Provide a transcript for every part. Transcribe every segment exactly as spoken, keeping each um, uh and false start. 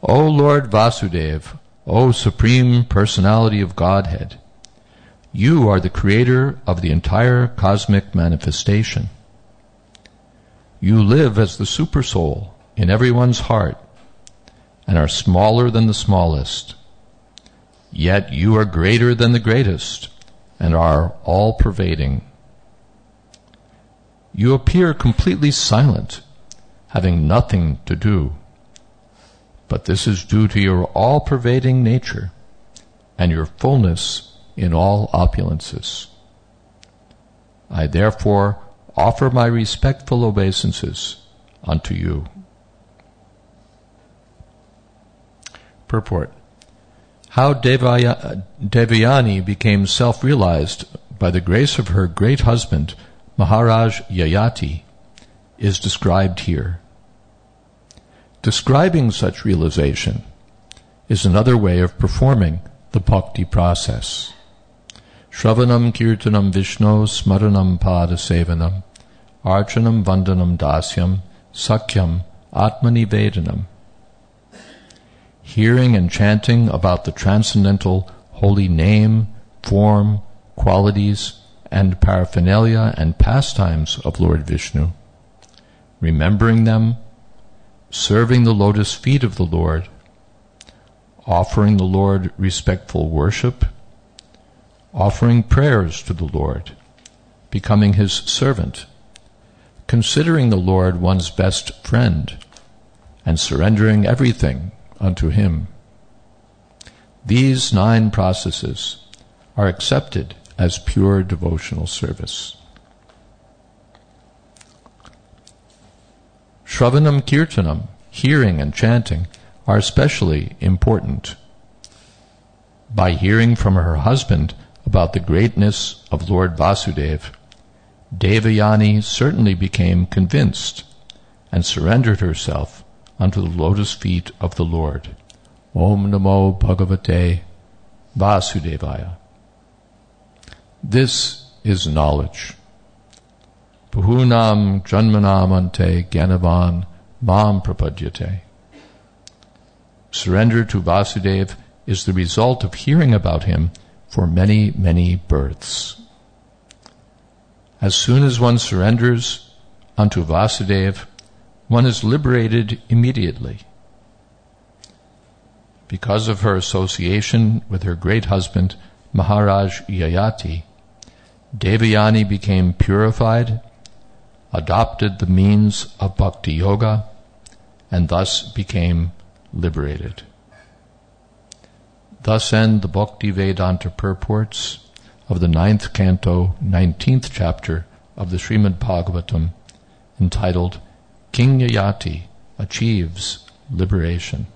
O Lord Vasudeva, O Supreme Personality of Godhead, you are the creator of the entire cosmic manifestation. You live as the Supersoul in everyone's heart and are smaller than the smallest. Yet you are greater than the greatest and are all-pervading. You appear completely silent, having nothing to do. But this is due to your all-pervading nature and your fullness in all opulences. I therefore offer my respectful obeisances unto you. Purport. How Devaya, Devayani became self-realized by the grace of her great husband, Maharaj Yayati, is described here. Describing such realization is another way of performing the bhakti process. Shravanam kirtanam Vishno smaranam pada sevanam archanam vandanam dasyam sakyam atmanivedanam. Hearing and chanting about the transcendental holy name, form, qualities, and paraphernalia and pastimes of Lord Vishnu, remembering them, serving the lotus feet of the Lord, offering the Lord respectful worship, offering prayers to the Lord, becoming his servant, considering the Lord one's best friend, and surrendering everything unto him. These nine processes are accepted as pure devotional service. Shravanam Kirtanam, hearing and chanting, are especially important. By hearing from her husband about the greatness of Lord Vasudeva, Devayani certainly became convinced and surrendered herself unto the lotus feet of the Lord. Om Namo Bhagavate Vasudevaya. This is knowledge. Puhunam janmanamante gyanavan mam prapadyate. Surrender to Vasudeva is the result of hearing about him for many, many births. As soon as one surrenders unto Vasudeva, one is liberated immediately. Because of her association with her great husband, Maharaj Yayati, Devayani became purified, adopted the means of bhakti yoga, and thus became liberated. Thus end the Bhakti Vedanta purports of the ninth canto, nineteenth chapter of the Srimad Bhagavatam, entitled King Yayati Achieves Liberation.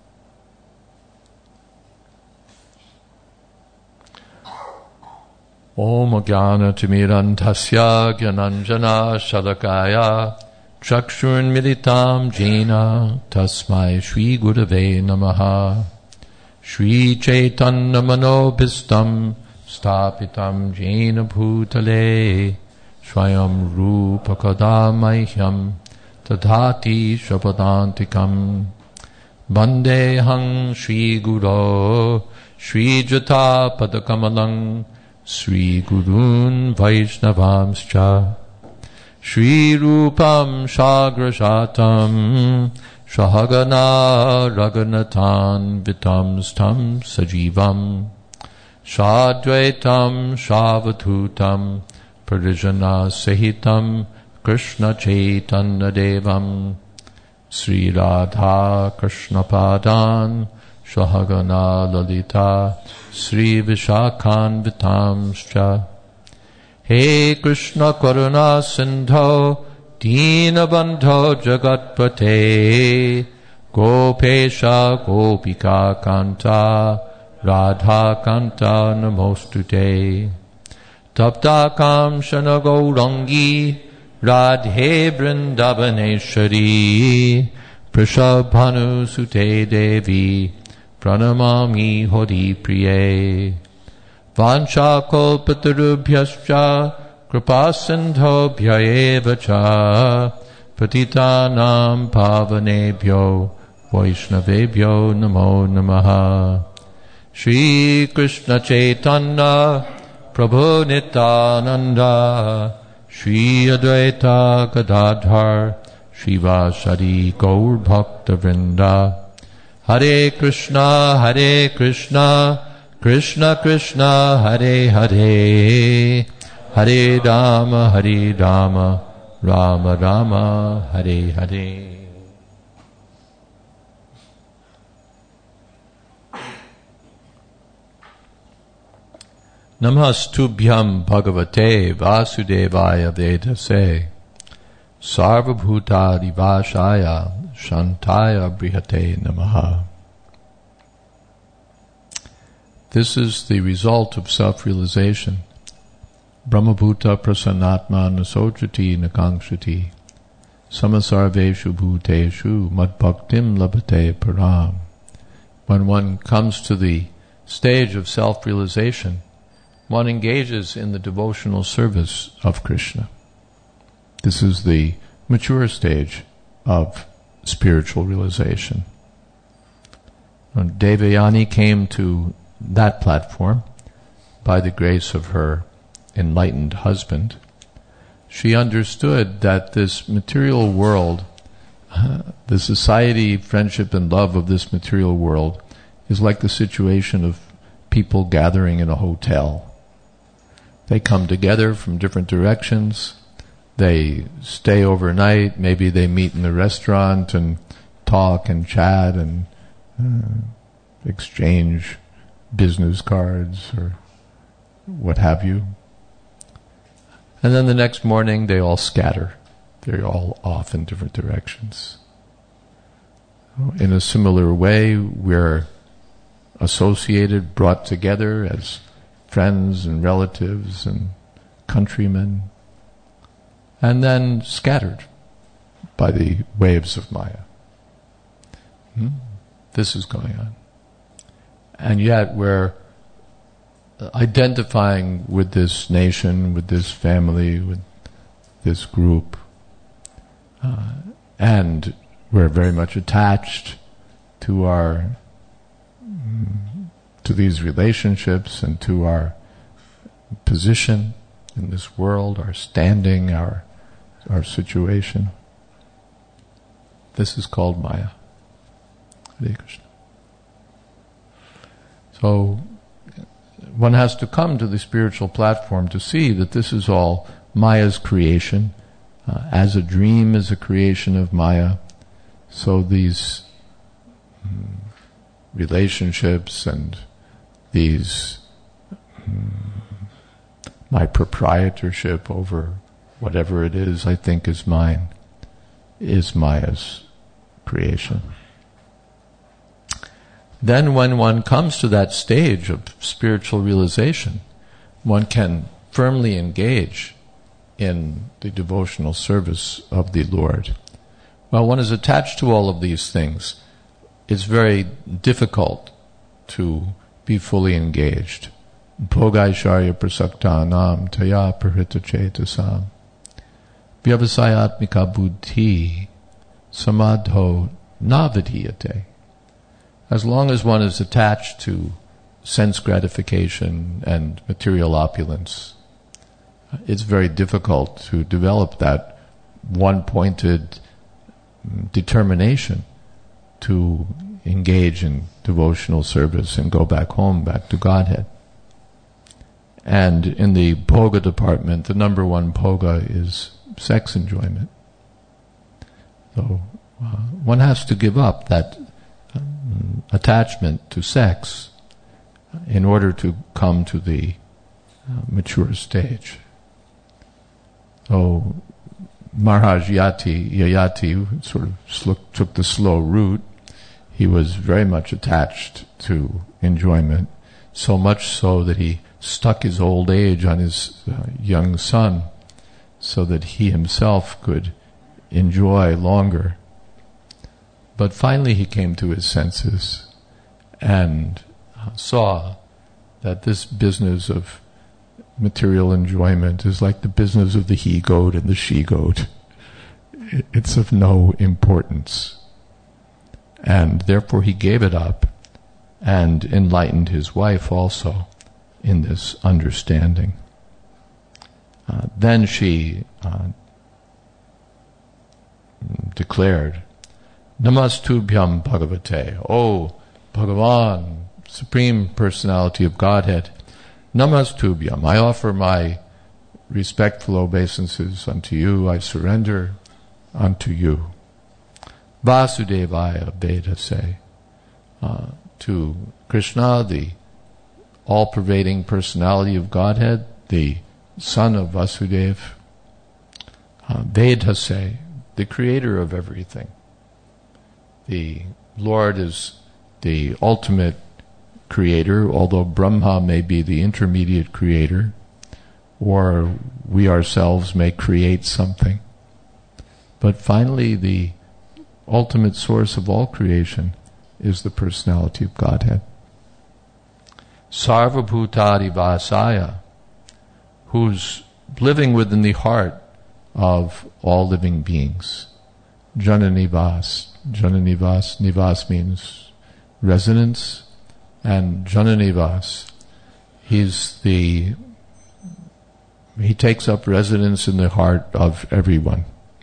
Om Jnana Timirantasya Gyananjana Shalakaya Chakshurn Militam Jena Tasmai Shri Gurave Namaha. Shri Chaitanya Manobhistam Stapitam Jena Bhutale Swayam Rupa Kadamahyam Tadhati Shapadantikam Vandehang Shri Guru Shri Jata Padakamalang Sri Gurun Vaishnavamscha Shri Rupam Shagrashatam Shahagana Raghunathan Vitam Stam Sajivam Shadvaitam Shavadhutam Parijana Sahitam Krishna Chaitanya Devam Sri Radha Krishna Padan Shahagana Lalita Sri Vishakhan Vitamscha. He Krishna Karuna Sindho Dina Bandho Jagatpate Gopesha Gopika Kanta Radha Kanta Namostute Tapta Kamshana Gaurangi Radhe Vrindavaneshwari Prishabhanu Sute Devi Pranamami Hori Priye Vancha Kalpatarubhyascha Kripasindhobhya Evacha Patitanam Pavanebhyo Vaishnavebhyo Namo Namaha. Shri Krishna Chaitanya Prabhu Nityananda Shri Advaita Gadadhar Shivasari Gaur Bhakta Vrinda. Hare Krishna, Hare Krishna, Krishna Krishna, Hare Hare, Hare Rama, Hare Rama, Rama Rama, Hare Hare. Namastubhyam Bhagavate Vasudevaya Vedase Sarvabhuta Divashaya Shantaya Brihate Namaha. This is the result of self-realization. Brahmabhuta prasannatma nasojati nakangshati samasarveshu bhuteshu madbhaktim labhate param. When one comes to the stage of self-realization, one engages in the devotional service of Krishna. This is the mature stage of spiritual realization. When Devayani came to that platform by the grace of her enlightened husband, she understood that this material world, uh, the society, friendship, and love of this material world is like the situation of people gathering in a hotel. They come together from different directions. They stay overnight. Maybe they meet in the restaurant and talk and chat and uh, exchange business cards or what have you. And then the next morning they all scatter. They're all off in different directions. In a similar way, we're associated, brought together as friends and relatives and countrymen, and then scattered by the waves of Maya. Hmm? This is going on. And yet we're identifying with this nation, with this family, with this group, uh, and we're very much attached to our to these relationships and to our position in this world, our standing, our our situation. This is called Maya. Hare Krishna. So one has to come to the spiritual platform to see that this is all Maya's creation. Uh, as a dream is a creation of Maya, so these um, relationships and these um, my proprietorship over whatever it is I think is mine is Maya's creation. Then when one comes to that stage of spiritual realization, one can firmly engage in the devotional service of the Lord. While one is attached to all of these things, it's very difficult to be fully engaged. Bhogaisharya prasaktanam taya parita chetasam vyavasayatmika buddhi samadho navadhiyate. As long as one is attached to sense gratification and material opulence, it's very difficult to develop that one-pointed determination to engage in devotional service and go back home, back to Godhead. And in the bhoga department, the number one bhoga is sex enjoyment. So uh, one has to give up that um, attachment to sex in order to come to the uh, mature stage. So Maharaj Yati, Yayati sort of sl- took the slow route. He was very much attached to enjoyment, so much so that he stuck his old age on his uh, young son so that he himself could enjoy longer. But finally he came to his senses and uh, saw that this business of material enjoyment is like the business of the he-goat and the she-goat. It's of no importance. and therefore he gave it up and enlightened his wife also in this understanding. Uh, then she uh, declared, Namastubhyam Bhagavate, O Bhagavan, Supreme Personality of Godhead, Namastubhyam, I offer my respectful obeisances unto you, I surrender unto you. Vasudevaya Vedase, uh, to Krishna, the all-pervading personality of Godhead, the son of Vasudeva, uh, Vedase, the creator of everything. The Lord is the ultimate creator, although Brahma may be the intermediate creator, or we ourselves may create something. But finally, the ultimate source of all creation is the personality of Godhead. Sarvabhutadi Vasaya, who's living within the heart of all living beings. Jananivas. Jananivas, Nivas means residence, and Jananivas, he's the, he takes up residence in the heart of everyone.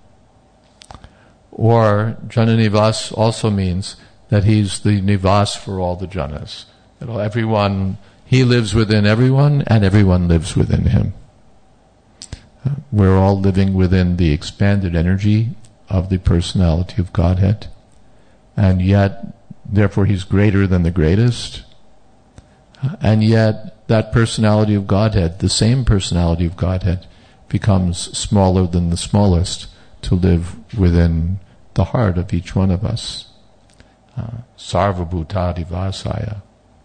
Or Jananivas also means that he's the Nivas for all the Janas. That everyone, he lives within everyone, and everyone lives within him. Uh, we're all living within the expanded energy of the personality of Godhead, and yet, therefore, he's greater than the greatest, uh, and yet that personality of Godhead, the same personality of Godhead, becomes smaller than the smallest to live within the heart of each one of us. Uh, Sarvabhutadi Vasaya.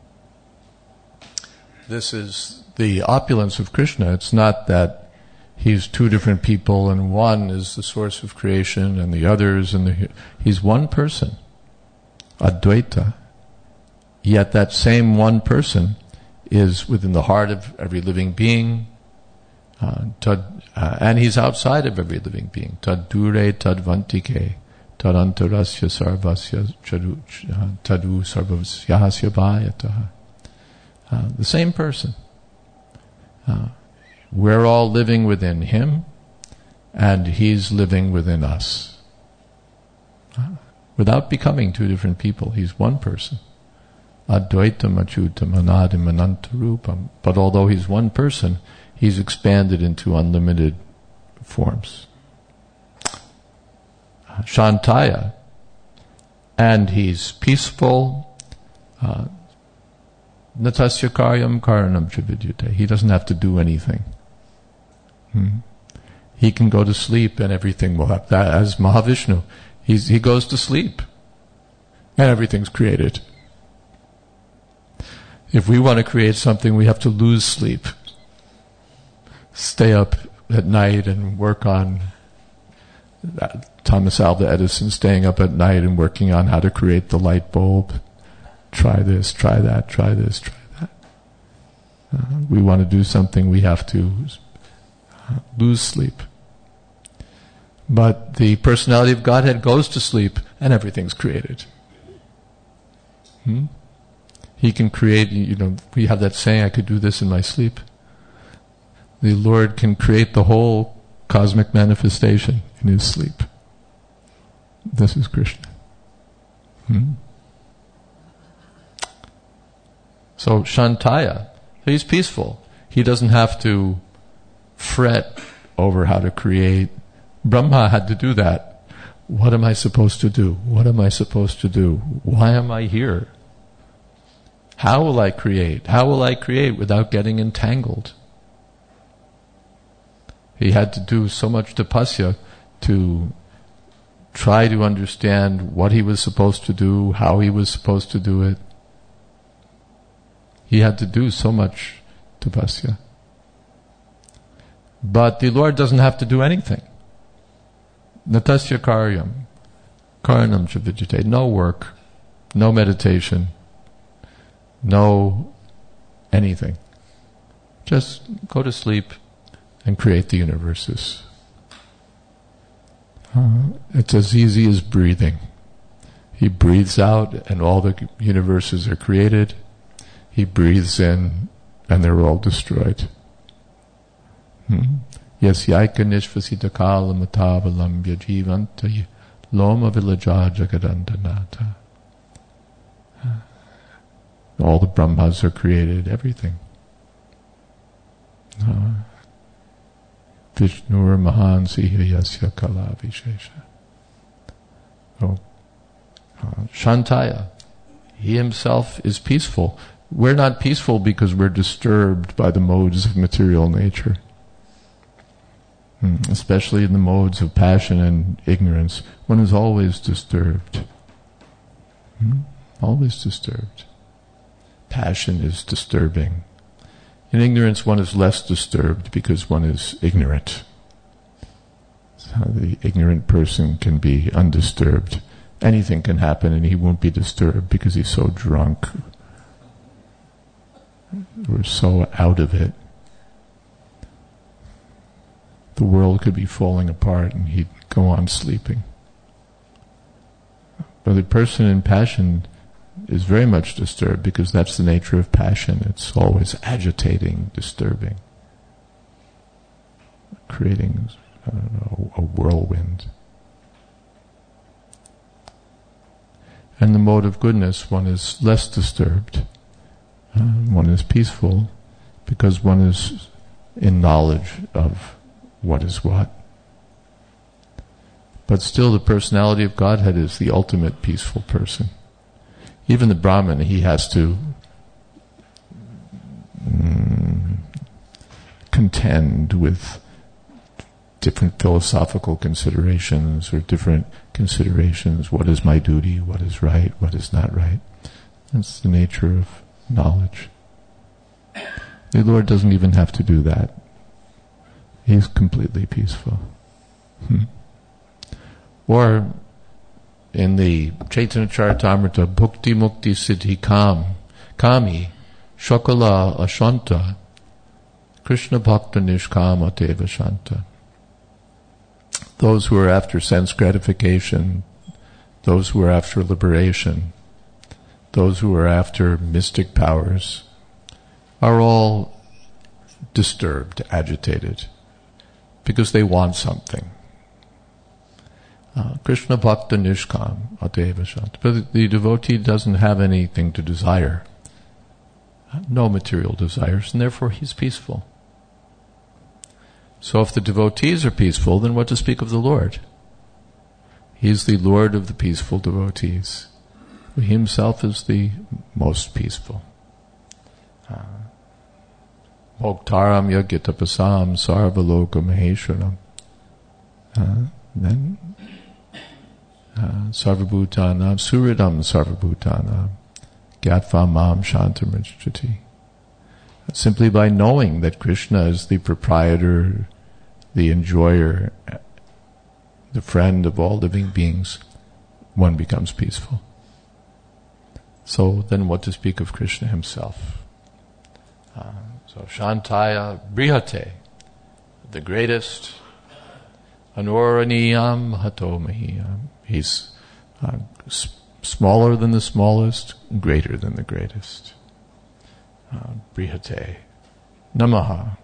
This is the opulence of Krishna. It's not that he's two different people and one is the source of creation and the other is in the... He's one person, Advaita. Yet that same one person is within the heart of every living being, uh, tad, uh, and he's outside of every living being. Tad dure tad vantike, tad antarasya sarvasya chadu, uh, tadu sarvasyahasya bhayataha. Uh, the same person. Uh, we're all living within him, and he's living within us. Uh, without becoming two different people, he's one person. Advaitam achyutam anadim anantarupam. But although he's one person, he's expanded into unlimited forms. Uh, Shantaya. And he's peaceful. Uh, Natasya karyam karanam trividyate. He doesn't have to do anything. Hmm. He can go to sleep and everything will happen. As Mahavishnu, he's, he goes to sleep and everything's created. If we want to create something, we have to lose sleep. Stay up at night and work on that. Thomas Alva Edison staying up at night and working on how to create the light bulb. Try this, try that, try this, try that. Uh, we want to do something, we have to uh, lose sleep. But the personality of Godhead goes to sleep and everything's created. Hmm? He can create, you know, we have that saying, I could do this in my sleep. The Lord can create the whole cosmic manifestation in his sleep. This is Krishna. Hmm? So Shantaya, he's peaceful. He doesn't have to fret over how to create. Brahma had to do that. What am I supposed to do? What am I supposed to do? Why am I here? How will I create? How will I create without getting entangled? He had to do so much tapasya to try to understand what he was supposed to do, how he was supposed to do it. He had to do so much tapasya. But the Lord doesn't have to do anything. Natasya karyam, karanam chavidyate. No work, no meditation, no anything. Just go to sleep and create the universes. Uh, it's as easy as breathing. He breathes out and all the universes are created. He breathes in and they're all destroyed. Yasyaika nishvasita kala matavalamya jivanta loma vilaja jagadandanata. All the Brahmas are created, everything. Vishnur mahan siha yasya kala vishesha. Oh. Uh, Shantaya, he himself is peaceful. We're not peaceful because we're disturbed by the modes of material nature. Hmm. Especially in the modes of passion and ignorance, one is always disturbed. Hmm. Always disturbed. Passion is disturbing. In ignorance, one is less disturbed because one is ignorant. So the ignorant person can be undisturbed. Anything can happen and he won't be disturbed because he's so drunk. We're so out of it. The world could be falling apart and he'd go on sleeping. But the person in passion is very much disturbed because that's the nature of passion. It's always agitating, disturbing, creating, I don't know, a whirlwind. And the mode of goodness, one is less disturbed. Uh, one is peaceful because one is in knowledge of what is what. But still the personality of Godhead is the ultimate peaceful person. Even the Brahman, he has to mm, contend with different philosophical considerations or different considerations. What is my duty? What is right? What is not right? That's the nature of knowledge. The Lord doesn't even have to do that. He's completely peaceful. Hmm. Or in the Chaitanya Charitamrita, Bhukti Mukti Siddhi Kam, Kami, Shokala Ashanta, Krishna Bhakta Nishkama Deva Shanta. Those who are after sense gratification, those who are after liberation, those who are after mystic powers, are all disturbed, agitated, because they want something. Uh, Krishna Bhakta Nishkam Ateva Shanta. But the devotee doesn't have anything to desire. No material desires, and therefore he's peaceful. So if the devotees are peaceful, then what to speak of the Lord? He is the Lord of the peaceful devotees. He himself is the most peaceful. Moktaram yagitapasam sarvaloka maheshwaram. Uh, then uh, sarvabhutanam suridam sarvabhutanam gyatva mam shantamricchati. Simply by knowing that Krishna is the proprietor, the enjoyer, the friend of all living beings, one becomes peaceful. So then what to speak of Krishna himself? Uh, so Shantaya Brihate, the greatest, Anoraniyam Hato Mahiyam. He's uh, s- smaller than the smallest, greater than the greatest. Uh, Brihate. Namaha.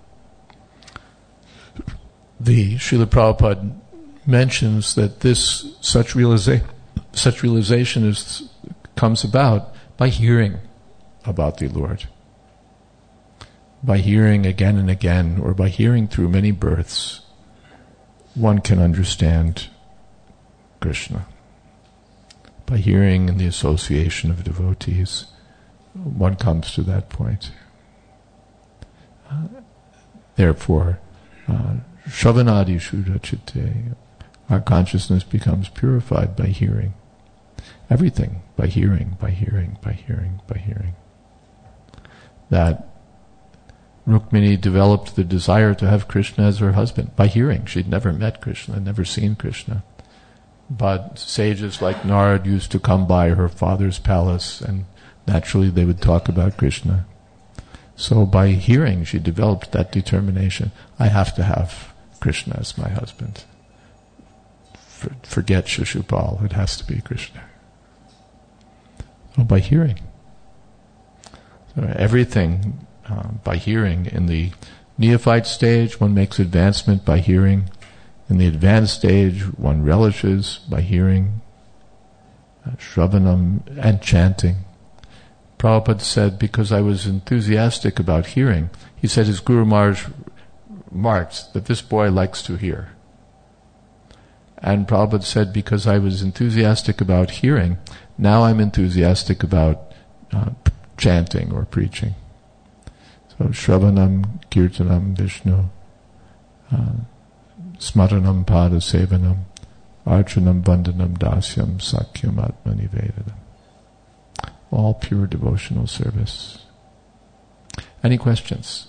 The Srila Prabhupada mentions that this such realiza- such realization is comes about by hearing about the Lord. By hearing again and again, or by hearing through many births, one can understand Krishna. By hearing in the association of devotees, one comes to that point. Uh, therefore, uh, Shravanadi Shuddha Chitte, our consciousness becomes purified by hearing. Everything by hearing, by hearing, by hearing, by hearing. That Rukmini developed the desire to have Krishna as her husband by hearing. She'd never met Krishna, never seen Krishna. But sages like Narad used to come by her father's palace, and naturally they would talk about Krishna. So by hearing, she developed that determination. I have to have Krishna as my husband. For, forget Shishupal, it has to be Krishna. Well, by hearing. So everything uh, by hearing. In the neophyte stage, one makes advancement by hearing. In the advanced stage, one relishes by hearing, uh, shravanam, and chanting. Prabhupada said, because I was enthusiastic about hearing, he said his Guru Maharaj marked that this boy likes to hear. And Prabhupada said, because I was enthusiastic about hearing, now I'm enthusiastic about uh, chanting or preaching. So, Shravanam, Kirtanam, Vishnu, uh, Smaranam, Pada Sevanam, Archanam, Vandanam, Dasyam, Sakyam, Atmanivedam. All pure devotional service. Any questions?